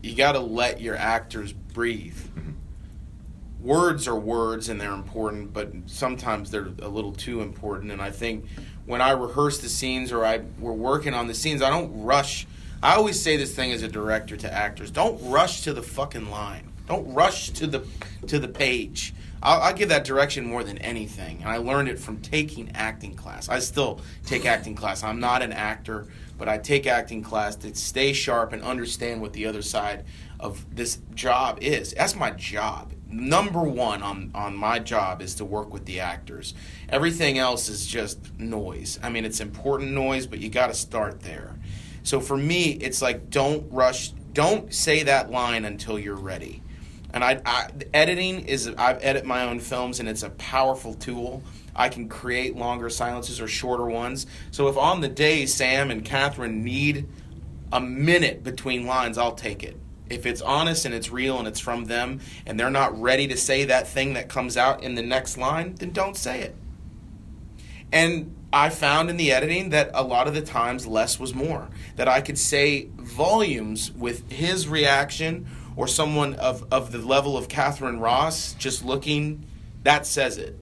you got to let your actors breathe. Mm-hmm. Words are words and they're important, but sometimes they're a little too important. And I think when I rehearse the scenes or we're working on the scenes, I don't rush. I always say this thing as a director to actors: don't rush to the fucking line. Don't rush to the page. I give that direction more than anything, and I learned it from taking acting class. I still take acting class. I'm not an actor, but I take acting class to stay sharp and understand what the other side of this job is. That's my job. Number one on my job is to work with the actors. Everything else is just noise. I mean, it's important noise, but you got to start there. So for me, it's like, don't rush. Don't say that line until you're ready. And editing is, I edit my own films, and it's a powerful tool. I can create longer silences or shorter ones. So if on the day Sam and Catherine need a minute between lines, I'll take it. If it's honest and it's real and it's from them and they're not ready to say that thing that comes out in the next line, then don't say it. And I found in the editing that a lot of the times less was more. That I could say volumes with his reaction or someone of the level of Catherine Ross just looking, that says it.